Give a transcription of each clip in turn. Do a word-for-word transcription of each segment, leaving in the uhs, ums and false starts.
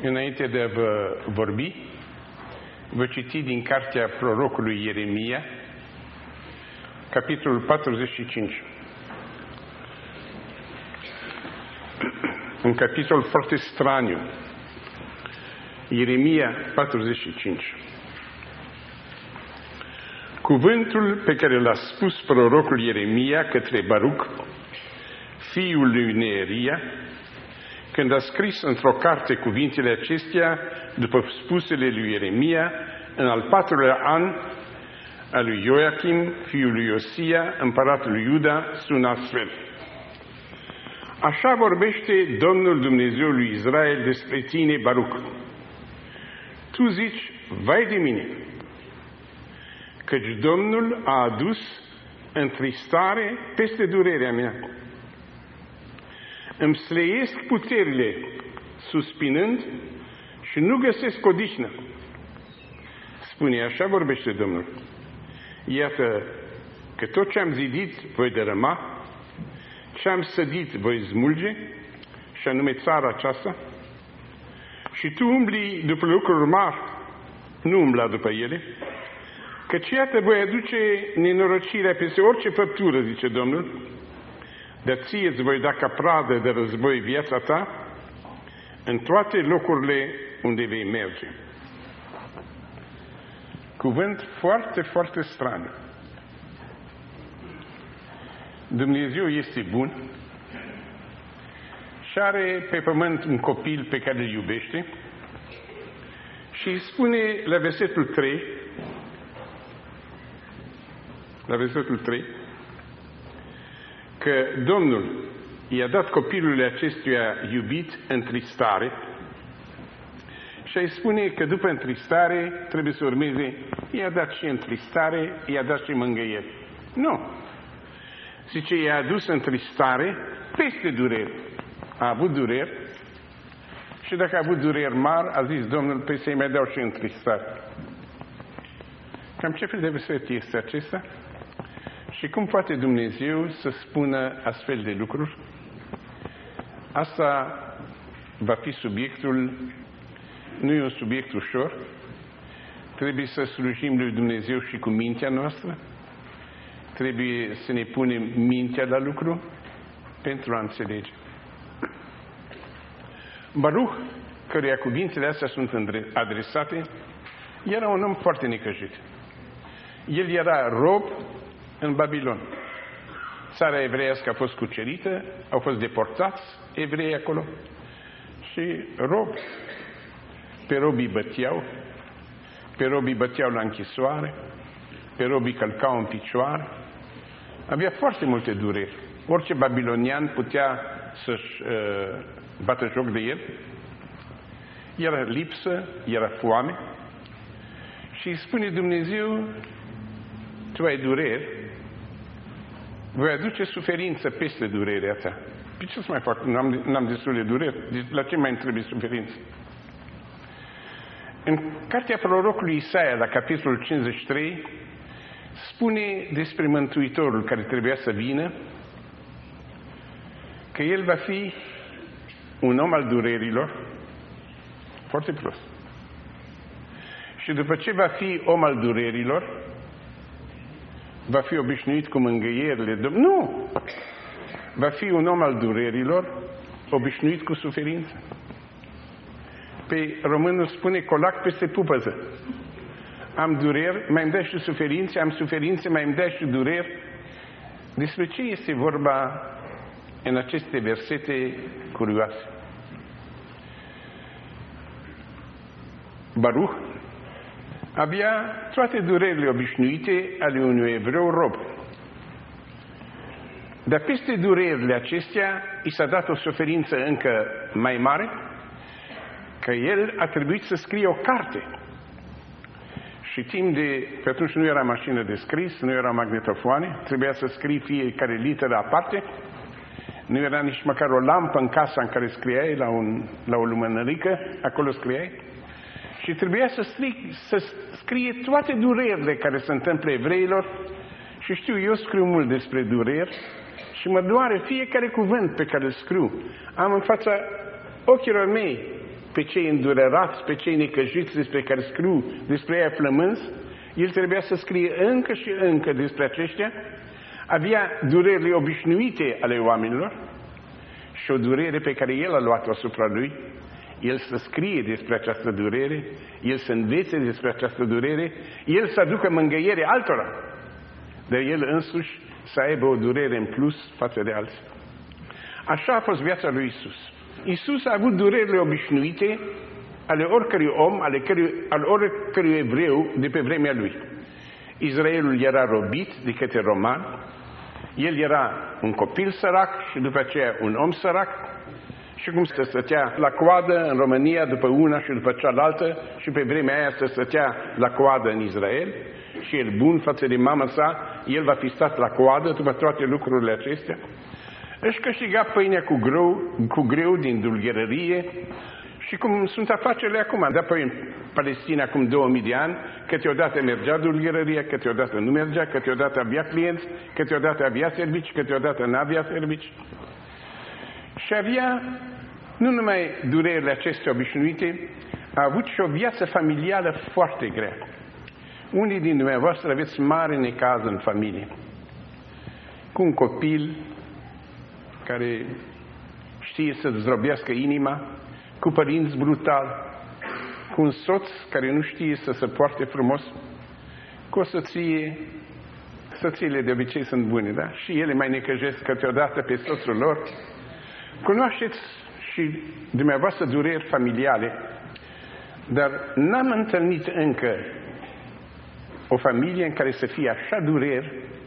Înainte de a vă vorbi, vă citi din cartea prorocului Ieremia, capitolul patruzeci și cinci. Un capitol foarte straniu. Ieremia patruzeci și cinci. Cuvântul pe care l-a spus prorocul Ieremia către Baruc, fiul lui Neeria, când a scris într-o carte cuvintele acestea, după spusele lui Ieremia, în al patrulea an al lui Ioachim, fiul lui Iosia, împăratul lui Iuda, sună astfel. Așa vorbește Domnul Dumnezeul lui Israel despre tine, Baruc. Tu zici, vai de mine, căci Domnul a adus întristare peste durerea mea. Îmi sleiesc puterile, suspinând, și nu găsesc odihnă. Spune, așa vorbește Domnul. Iată că tot ce am zidit voi dărâma, ce am sădit voi smulge, și anume țara aceasta, și tu umbli după lucruri mari, nu umbla după ele, căci iată voi aduce nenorocirea peste orice făptură, zice Domnul, dar ție îți voi da ca pradă de război viața ta în toate locurile unde vei merge. Cuvânt foarte, foarte straniu. Dumnezeu este bun și are pe pământ un copil pe care îl iubește și îi spune la versetul trei, la versetul trei, că Domnul i-a dat copilului acestuia iubit întristare și îi spune că după întristare trebuie să urmeze, i-a dat și întristare, i-a dat și mângâieri. Nu. Zice, i-a adus întristare peste dureri. A avut dureri și dacă a avut dureri mari, a zis Domnul, pe să-i mai dau și întristare. Cam ce fel de verset este acesta? Și cum poate Dumnezeu să spună astfel de lucruri? Asta va fi subiectul, nu e un subiect ușor. Trebuie să slujim lui Dumnezeu și cu mintea noastră. Trebuie să ne punem mintea la lucru pentru a înțelege. Baruch, căruia cuvintele astea sunt adresate, era un om foarte necăjit. El era rob în Babilon. Țara evreiască a fost cucerită, au fost deportați evrei acolo și rob. Pe robii băteau, pe robii băteau la închisoare, pe robii călcau în picioare. Avea foarte multe dureri. Orice babilonian putea să-și uh, bată joc de el. Era lipsă, era foame. Și îi spune Dumnezeu, tu ai dureri, voi aduce suferință peste durerea ta. Pe ce să mai fac? N-am, n-am destul de dureri. La ce mai îmi trebuie suferință? În cartea prorocului Isaia, la capitolul cincizeci și trei, spune despre Mântuitorul care trebuia să vină, că El va fi un om al durerilor, foarte prost. Și după ce va fi om al durerilor, va fi obișnuit cu mângâierile. Nu! Va fi un om al durerilor, obișnuit cu suferință. Pe românul spune colac peste pupăză. Am dureri, mai îmi dai și suferințe, am suferințe, mai îmi dai și dureri. Despre ce este vorba în aceste versete curioase? Baruch avea toate durerile obișnuite ale unui evreu rob. Dar peste durerile acestea i s-a dat o suferință încă mai mare, că el a trebuit să scrie o carte. Și timp de... Pe atunci nu era mașină de scris, nu era magnetofoane, trebuia să scrii fiecare literă aparte, nu era nici măcar o lampă în casa în care scriai, la, un, la o lumânărică, acolo scriai. Și trebuia să, strig, să scrie toate durerile care se întâmplă evreilor. Și știu, eu scriu mult despre dureri și mă doare fiecare cuvânt pe care îl scriu. Am în fața ochilor mei pe cei îndurerați, pe cei necăjiți despre care scriu despre ei flămânzi, el trebuia să scrie încă și încă despre aceștia, avea durerile obișnuite ale oamenilor și o durere pe care el a luat-o asupra lui, el să scrie despre această durere, el să învețe despre această durere, el să aducă mângâiere altora, dar el însuși să aibă o durere în plus față de alții. Așa a fost viața lui Isus. Isus a avut durerile obișnuite ale oricărui om, ale, cărui, ale oricărui evreu de pe vremea lui. Israelul era robit de către romani, el era un copil sărac și după aceea un om sărac, și cum se stătea la coadă în România după una și după cealaltă, și pe vremea aia se stătea la coadă în Israel, și el bun față de mama sa, el va fi stat la coadă după toate lucrurile acestea. Își câștiga pâinea cu greu, cu greu din dulgherărie, și cum sunt afacerile acum. De apoi în Palestina acum două mii de ani, câteodată mergea dulgherăria, câteodată nu mergea, câteodată avea clienți, câteodată avea servici, câteodată n-avea servici. Și avea nu numai durerile acestea obișnuite, a avut și o viață familială foarte grea. Unii din dumneavoastră aveți mare necaz în familie. Cu un copil care știe să zdrobească inima, cu părinți brutali, cu un soț care nu știe să se poarte frumos, cu o soție. Soțiile de obicei sunt bune, da? Și ele mai necăjesc câteodată pe soțul lor. Cunoașteți și dumneavoastră dureri familiale, dar n-am întâlnit încă o familie în care să fie așa dureri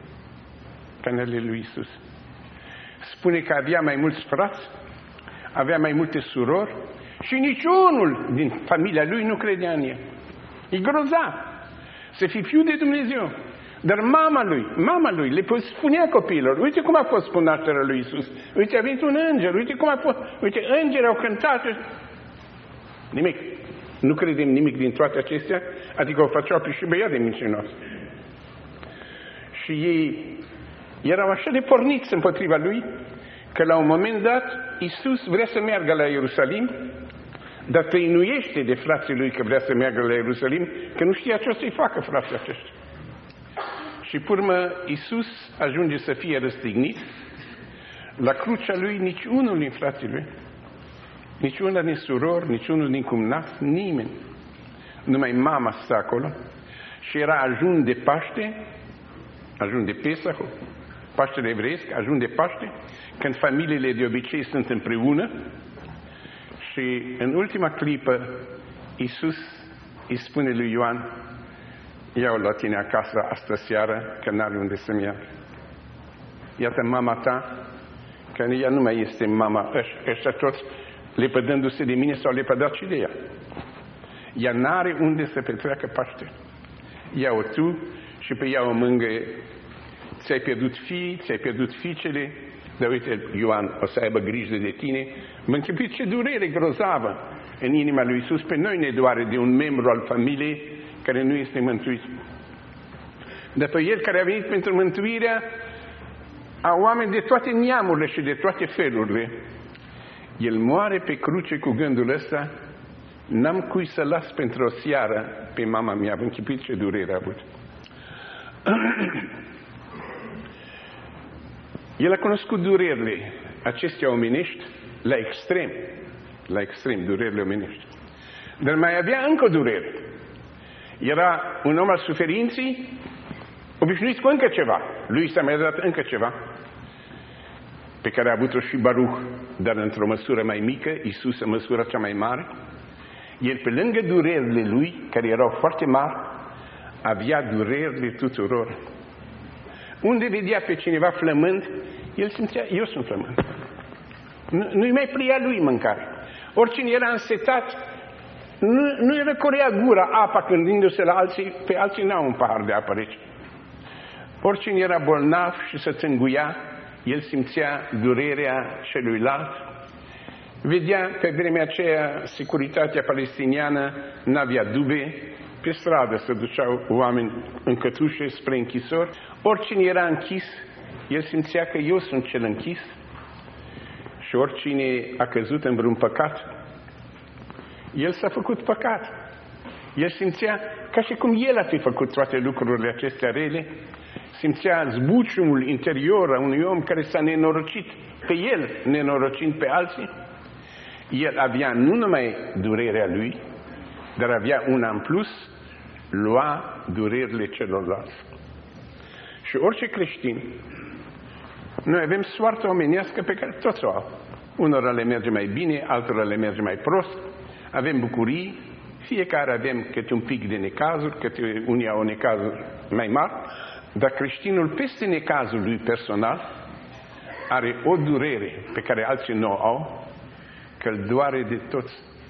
ca în ale lui Isus. Spune că avea mai mulți frați, avea mai multe surori și niciunul din familia lui nu credea în el. E grozav să fii fiul de Dumnezeu. Dar mama lui, mama lui le spunea copiilor, uite cum a fost cu nașterea lui Isus, uite a venit un înger, uite cum a fost, uite îngerii au cântat. Nimic. Nu credem nimic din toate acestea, adică o făceau pe și băiat de mincinoși. Și ei erau așa de porniți împotriva lui, că la un moment dat Isus vrea să meargă la Ierusalim, dar tăinuiește de frații lui că vrea să meargă la Ierusalim, că nu știa ce o să-i facă frații aceștia. Și pe urmă Iisus ajunge să fie răstignit. La crucea lui nici unul din frații lui, nici una din surori, nici unul din cumnați, nimeni. Numai mama sta acolo. Și era ajun de Paște, ajun de Pesach, Paștele evreiesc, ajun de Paște, când familiile de obicei sunt împreună. Și în ultima clipă Iisus îi spune lui Ioan: ia-o la tine acasă astă seară, că n-are unde să-mi ia. Iată mama ta, că ea nu mai este mama, ăștia toți lepădându-se de mine s-au lepădat și de ea. Ea n-are unde să petreacă Paște. Ia-o tu și pe ea o mângâie. Ți-ai pierdut fii, ți-ai pierdut fiicele, dar uite, Ioan o să aibă grijă de tine. Mă închipui ce durere grozavă în inima lui Iisus. Pe noi ne doare de un membru al familiei care nu este mântuit. Dar pe el care a venit pentru mântuirea a oameni de toate neamurile și de toate felurile, el moare pe cruce cu gândul ăsta: n-am cui să las pentru o seară pe mama mea. Vă închipuiți ce durere a avut. El a cunoscut durerile acestea omenești la extrem, la extrem, durerile omenești. Dar mai avea încă o durere. Era un om al suferinței, obișnuit cu încă ceva. Lui s-a mai dat încă ceva, pe care a avut-o și Baruch, dar într-o măsură mai mică, Iisus în măsura cea mai mare. El, pe lângă durerile lui, care erau foarte mari, avea durerile tuturor. Unde vedea pe cineva flămând, el simțea: eu sunt flămând. Nu, nu-i mai plia lui mâncare. Oricine era însetat, nu, nu-i răcorea gura apa gândindu-se la alții, pe alții n-au un pahar de apă rece. Oricine era bolnav și se țânguia, el simțea durerea celuilalt. Vedea pe vremea aceea securitatea palestiniană n-avea dube, pe stradă se duceau oameni în cătușe spre închisori. Oricine era închis, el simțea că eu sunt cel închis. Și oricine a căzut în vreun păcat, El s-a făcut păcat. El simțea ca și cum el a fi făcut toate lucrurile acestea rele, simțea zbuciumul interior a unui om care s-a nenorocit pe el, nenorocind pe alții. El avea nu numai durerea lui, dar avea una în plus, lua durerile celorlalți. Și orice creștin, noi avem soarta omenească pe care toți o au. Unora le merge mai bine, altora le merge mai prost, avem bucurii, fiecare avem câte un pic de necazuri, câte unii au necazuri mai mari, dar creștinul peste necazul lui personal are o durere pe care alții nu o au, că îl doare de toți.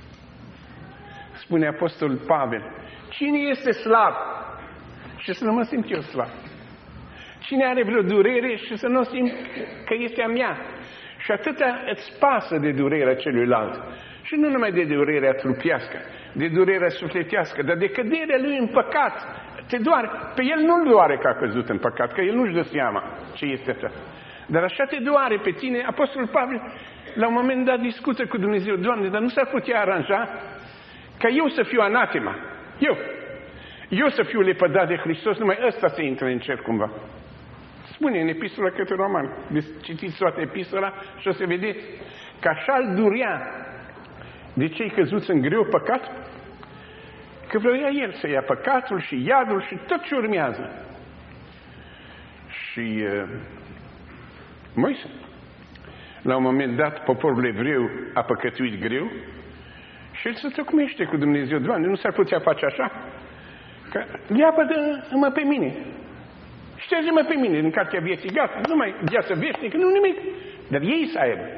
Spune Apostolul Pavel, cine este slab și să nu mă simt eu slab? Cine are vreo durere și să nu simt că este a mea? Și atâta îți pasă de durerea celuilalt. Și nu numai de durerea trupească, de durerea sufletească, dar de căderea lui în păcat. Te doare. Pe el nu-l doare că a căzut în păcat, că el nu-și dă seama ce este asta. Dar așa te doare pe tine. Apostolul Pavel la un moment dat discută cu Dumnezeu, Doamne, dar nu s-ar putea aranja ca eu să fiu anatema. Eu. Eu să fiu lepădat de Hristos, numai ăsta să intre în cer cumva. Spune în epistola către Romani. Citiți toată epistola și o să vedeți că așa-l durea de cei căzuți în greu păcat, că vrea el să ia păcatul și iadul și tot ce urmează. Și uh, Moise, la un moment dat, poporul evreu a păcătuit greu și el se tocmește cu Dumnezeu. Doamne, nu s-ar putea face așa? Că leapădă-mă pe mine. Șterge-mă pe mine din cartea vieții. Gata, nu mai viață veșnică, nu nimic. Dar ei să aibă.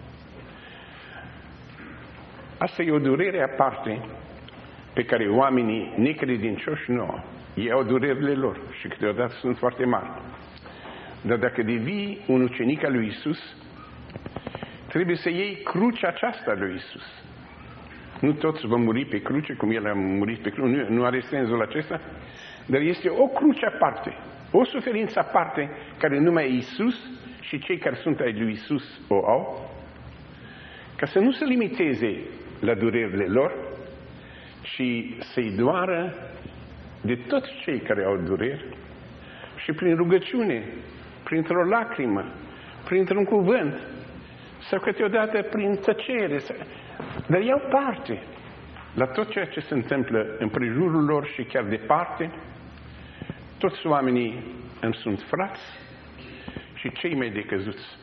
Asta e o durere aparte pe care oamenii necredincioși nu au. Ei au durerile lor și câteodată sunt foarte mari. Dar dacă devii un ucenic al lui Isus, trebuie să iei crucea aceasta lui Isus. Nu toți vom muri pe cruce, cum El a murit pe cruce, nu, nu are sensul acesta, dar este o cruce aparte, o suferință aparte, care numai Isus și cei care sunt ai lui Isus o au, ca să nu se limiteze la durerile lor, ci să-i doară de toți cei care au dureri și prin rugăciune, printr-o lacrimă, printr-un cuvânt, sau câteodată prin tăcere, dar iau parte la tot ceea ce se întâmplă în prejurul lor și chiar departe. Toți oamenii îmi sunt frați și cei mai decăzuți.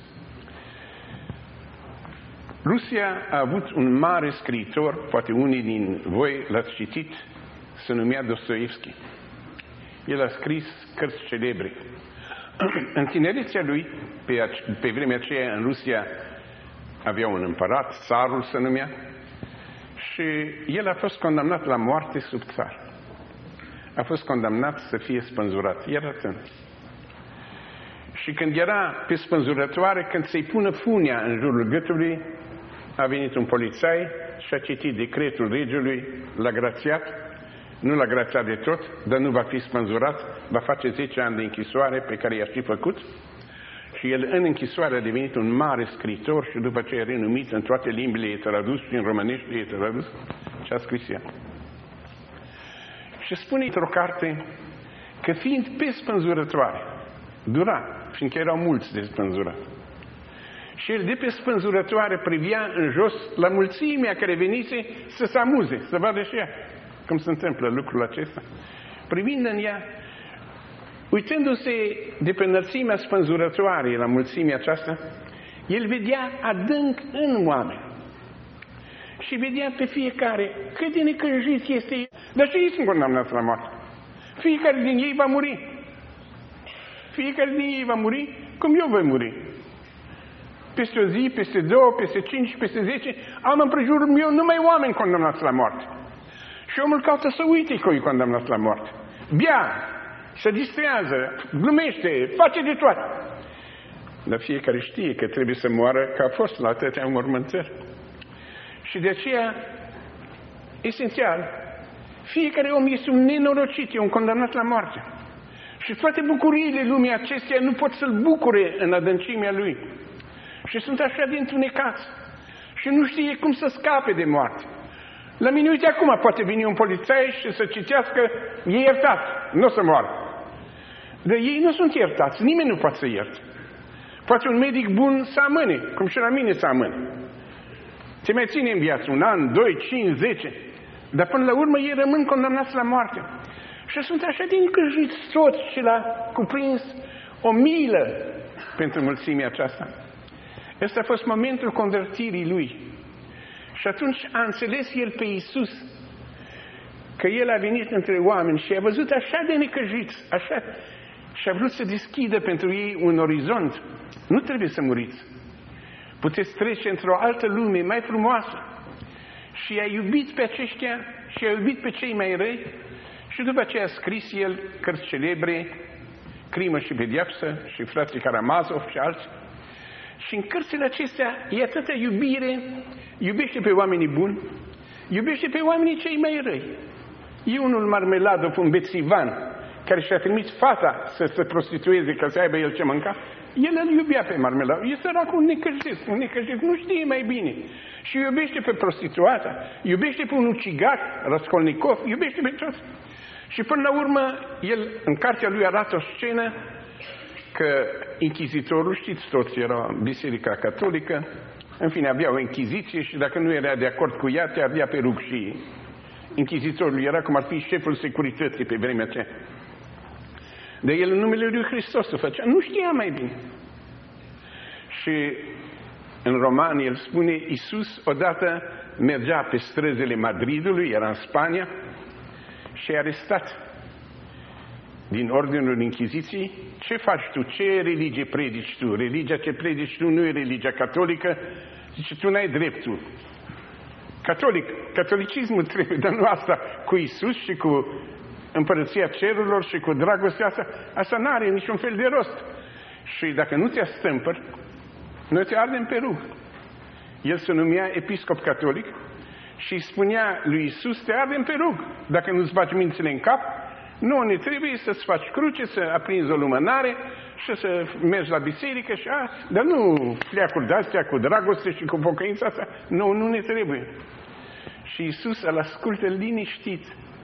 Rusia a avut un mare scriitor, poate unii din voi l-ați citit, se numea Dostoevski. El a scris cărți celebre. În tinerețea lui, pe, pe vremea aceea în Rusia avea un împărat, țarul se numea, și el a fost condamnat la moarte sub țar. A fost condamnat să fie spânzurat. Era tânăr. Și când era pe spânzurătoare, când să-i pună funia în jurul gâtului, a venit un polițai și a citit decretul regelui, l-a grațiat, nu l-a grațiat de tot, dar nu va fi spânzurat, va face zece ani de închisoare pe care i-a și făcut. Și el în închisoare a devenit un mare scriitor și după ce a renumit în toate limbile e tradus și în românește e tradus și a scris el. Și spune într-o carte că fiind pe spânzurătoare, dura, fiindcă erau mulți de spânzurat. Și el de pe spânzurătoare privea în jos la mulțimea care venise să se amuze, să vadă și ea cum se întâmplă lucrul acesta. Privind în ea, uitându-se de pe înălțimea spânzurătoarei la mulțimea aceasta, el vedea adânc în oameni. Și vedea pe fiecare cât de necăjit este el. Dar și ei sunt condamnați la moarte. Fiecare din ei va muri. Fiecare din ei va muri cum eu voi muri. Peste o zi, peste două, peste cinci, peste zece, am în prejurul meu numai oameni condamnați la moarte. Și omul caută să uite că e condamnat la moarte. Bea, se distrează, glumește, face de toate. Dar fiecare știe că trebuie să moară, că a fost la atâtea înmormântări. Și de aceea, esențial, fiecare om este un nenorocit, e un condamnat la moarte. Și toate bucuriile lumii acesteia nu pot să-l bucure în adâncimea lui. Și sunt așa de întunecați. Și nu știe cum să scape de moarte. La mine, uite, acum poate veni un polițai și să citească, e iertat, nu o să moară. Dar ei nu sunt iertați, nimeni nu poate să ierte. Poate un medic bun să amâne, cum și la mine să amâne. Se mai ține în viață un an, doi, cinci, zece, dar până la urmă ei rămân condamnați la moarte. Și sunt așa de încăjiți toți și l-a cuprins o milă pentru mulțimea aceasta. Ăsta a fost momentul convertirii lui. Și atunci a înțeles el pe Iisus că el a venit între oameni și a văzut așa de necăjiți, așa, și a vrut să deschidă pentru ei un orizont. Nu trebuie să muriți. Puteți trece într-o altă lume mai frumoasă. Și i-a iubit pe aceștia și i-a iubit pe cei mai răi. Și după aceea a scris el cărți celebre, Crimă și Pedeapsă și frații Karamazov și alții. Și în cărțile acestea e atâta iubire, iubește pe oamenii buni, iubește pe oamenii cei mai răi. E unul Marmeladov, un bețivan, care și-a trimis fata să se prostitueze ca să aibă el ce mânca, el îl iubea pe Marmeladov. E săracul un necăjit, un necăjit, nu știe mai bine. Și iubește pe prostituata, iubește pe un ucigaș, Raskolnikov, iubește pe toți. Și până la urmă, el în cartea lui arată o scenă că inchizitorul, știți toți, era biserica catolică, în fine, avea o închiziție și dacă nu era de acord cu ea, te avea pe rug și inchizitorul era cum ar fi șeful securității pe vremea aceea. Dar el în numele lui Hristos o făcea, nu știa mai bine. Și în roman el spune, Iisus odată mergea pe străzile Madridului, era în Spania, și a arestat din ordinul Inchiziției. Ce faci tu? Ce religie predici tu? Religia ce predici tu nu e religia catolică. Zice, tu n-ai dreptul. Catolic, catolicismul trebuie, dar nu asta cu Iisus și cu împărăția cerurilor și cu dragostea asta. Asta n-are niciun fel de rost. Și dacă nu te astâmpări, noi te ardem pe rug. El se numea episcop catolic și îi spunea lui Iisus, te ardem pe rug. Dacă nu-ți bagi mințile în cap, nu, ne trebuie să-ți faci cruce, să aprinzi o lumânare și să mergi la biserică și a, dar nu fleacuri de-astea cu dragoste și cu pocăința asta. Nu, nu ne trebuie. Și Iisus îl ascultă liniștit.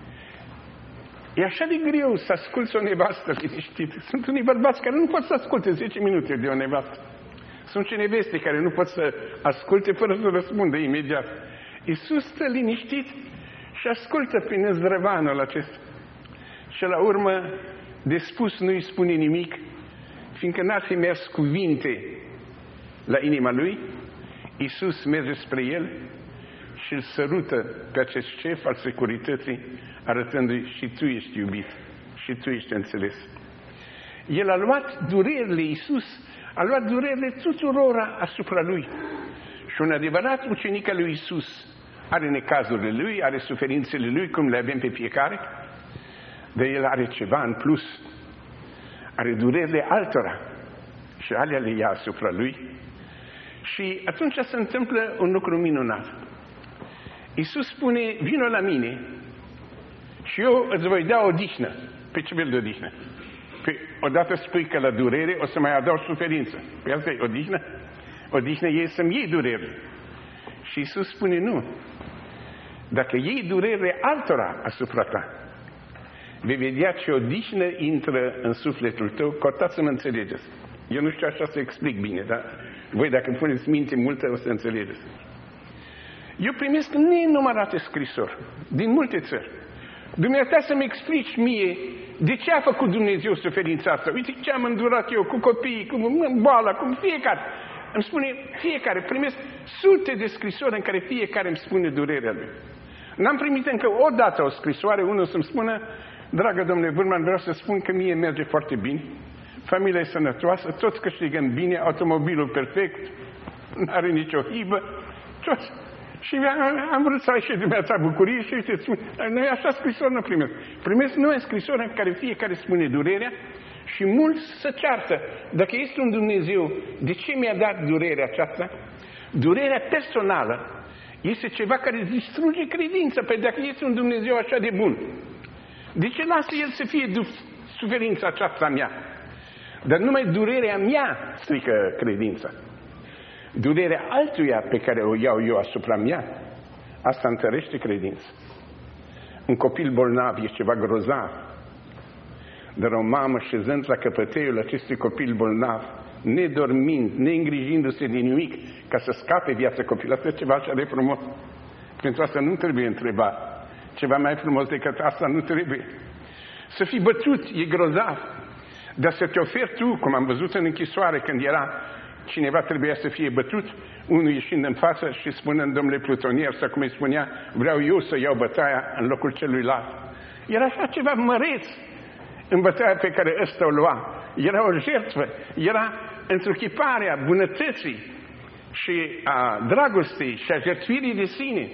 E așa de greu să asculți o nevastă liniștit. Sunt unii bărbați care nu pot să asculte zece minute de o nevastă. Sunt și neveste care nu pot să asculte fără să răspundă imediat. Iisus stă liniștit și ascultă pe năzdrăvanul acesta. Și la urmă, de spus nu-i spune nimic, fiindcă n-ar fi mers cuvinte la inima lui, Iisus merge spre el și îl sărută pe acest șef al securității, arătându-i, și tu ești iubit, și tu ești înțeles. El a luat durerile, Iisus a luat durerile tuturora asupra lui. Și un adevărat ucenic al lui Iisus are necazurile lui, are suferințele lui, cum le avem pe fiecare, dar el are ceva în plus. Are durerile altora și alea le ia asupra lui. Și atunci se întâmplă un lucru minunat. Iisus spune, vino la mine și eu îți voi da odihnă. Pe ce fel de odihnă? Păi, odată spui că la durere o să mai adaug suferință. Păi asta e odihnă? Odihnă e să-mi iei durere. Și Iisus spune, nu. Dacă iei durere altora asupra ta, vei vedea ce odihnă intră în sufletul tău, cortați să mă înțelegeți. Eu nu știu așa să explic bine, dar voi dacă puneți minte multă o să înțelegeți. Eu primesc nenumărate scrisori din multe țări. Dumnezeu să-mi explici mie de ce a făcut Dumnezeu suferința asta. Uite ce am îndurat eu cu copiii, cu boala, cu fiecare. Îmi spune fiecare, primesc sute de scrisori în care fiecare îmi spune durerea lui. N-am primit încă o dată o scrisoare, unul să-mi spună, dragă domnule Vârman, vreau să spun că mie merge foarte bine, familia e sănătoasă, toți câștigăm bine, automobilul perfect, nu are nicio hibă, toți. Și am vrut să ai și dumneavoastră bucurie și uite, spun, noi așa scrisori nu primesc. Primesc noi scrisori în care fiecare spune durerea și mulți se ceartă. Dacă este un Dumnezeu, de ce mi-a dat durerea aceasta? Durerea personală este ceva care distruge credința. Păi dacă este un Dumnezeu așa de bun, de ce lasă El să fie suferința aceasta mea? Dar numai durerea mea strică credința. Durerea altuia pe care o iau eu asupra mea, Asta întărește credința. Un copil bolnav e ceva grozav. Dar o mamă șezând la căpăteiul acestui copil bolnav, nedormind, neîngrijindu-se de nimic, ca să scape viața copilului, asta e ceva așa de frumos. Pentru asta nu trebuie întrebat. Ceva mai frumos decât asta nu trebuie. Să fii bătut e grozav, dar să te oferi tu, cum am văzut în închisoare, când era cineva trebuia să fie bătut, unul ieșind în față și spunând, domnule plutonier, sau cum îi spunea, vreau eu să iau bătaia în locul celuilalt. Era așa ceva măreț în bătaia pe care ăsta o lua. Era o jertfă, era întruchiparea bunătății și a dragostei și a jertfirii de sine.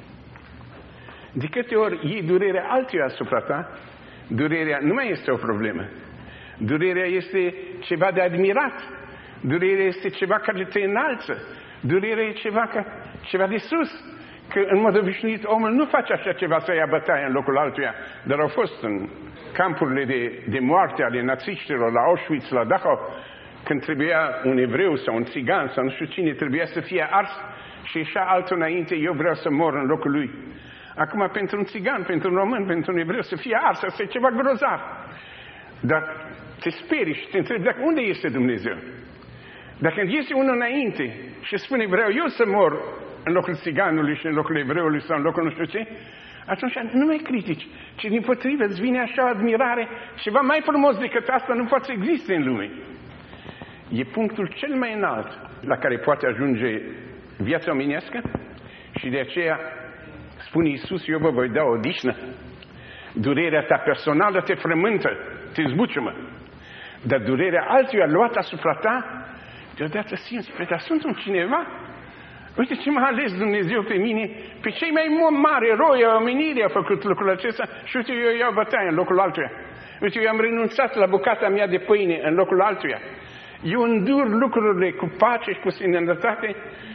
De câte ori iei durerea altuia asupra ta, durerea nu mai este o problemă. Durerea este ceva de admirat. Durerea este ceva care te înalță. Durerea e ceva, ca, ceva de sus. Că în mod obișnuit omul nu face așa ceva să ia bătaie în locul altuia. Dar au fost în campurile de, de moarte ale națiștilor, la Auschwitz, la Dachau, când trebuia un evreu sau un țigan sau nu știu cine, trebuia să fie ars și ieșea altul înainte, eu vreau să mor în locul lui. Acum, pentru un țigan, pentru un român, pentru un evreu, să fie ars, asta e ceva grozav. Dar te sperii și te întrebi, dacă unde este Dumnezeu? Dacă când iese unul înainte și spune, vreau eu să mor în locul țiganului și în locul evreului sau în locul nu știu ce, atunci nu mai critici, ci din potrivă îți vine așa admirare, ceva mai frumos decât asta nu poate să existe în lume. E punctul cel mai înalt la care poate ajunge viața omenească și de aceea spune Iisus, eu vă voi da o odihnă. Durerea ta personală te frământă, te zbuciumă, dar durerea altuia luată asupra ta, deodată simți, pe dar sunt un cineva. Uite ce m-a ales Dumnezeu pe mine, pe cei mai mari eroi a omenirii a făcut lucrul acesta și uite, eu iau bătaie în locul altuia. Uite, eu am renunțat la bucata mea de pâine în locul altuia. Eu îndur lucrurile cu pace și cu seninătate.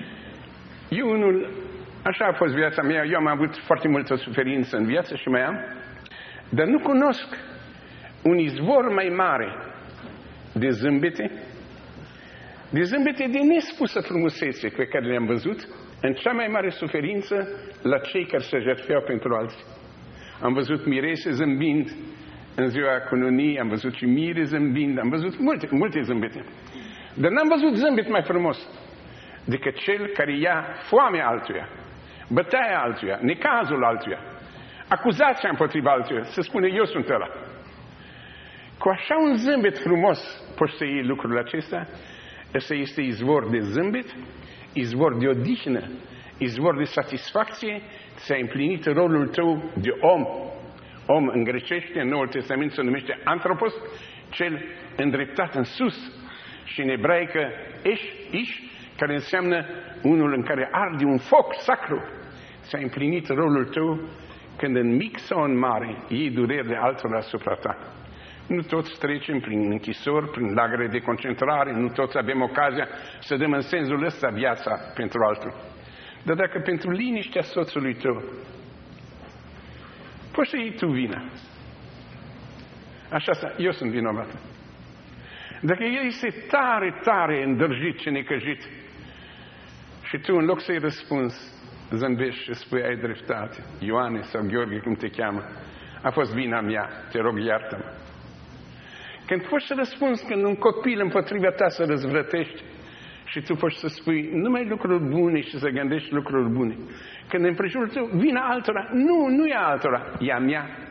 Eu unul, așa a fost viața mea, eu am avut foarte multă suferință în viață și mai am, dar nu cunosc un izvor mai mare de zâmbete, de zâmbete de nespusă frumusețe pe care le-am văzut în cea mai mare suferință la cei care se jertfeau pentru alții. Am văzut mirese zâmbind în ziua cununii, am văzut și mire zâmbind, am văzut multe, multe zâmbete. Dar n-am văzut zâmbet mai frumos decât cel care ia foamea altuia, bătaia altuia, necazul altuia, acuzația împotriva altuia, să spune eu sunt ăla. Cu așa un zâmbet frumos poți să iei lucrul acesta. Ăsta este izvor de zâmbet, izvor de odihnă, izvor de satisfacție, ți-ai împlinit rolul tău de om. Om în grecește, în Noul Testament se numește antropos, cel îndreptat în sus, și în ebraică eș, iș, care înseamnă unul în care arde un foc sacru. Ți-ai împlinit rolul tău când în mic sau în mare iei durerile altora asupra ta. Nu toți trecem prin închisori, prin lagăre de concentrare, nu toți avem ocazia să dăm în sensul ăsta viața pentru altul. Dar dacă pentru liniștea soțului tău poți să iei tu vina. Așa, eu sunt vinovat. Dacă el este tare, tare îndrăjit și necăjit și tu în loc să-i răspunzi, zâmbești și spui, ai dreptate, Ioane sau Gheorghe, cum te cheamă, a fost vina mea, te rog iartă-mă. Când poți să răspunzi, când un copil împotriva ta să răzvrătești și tu poți să spui numai lucruri bune și să gândești lucruri bune. Când în prejurul tău vina altora, nu, nu e altora, e a mea.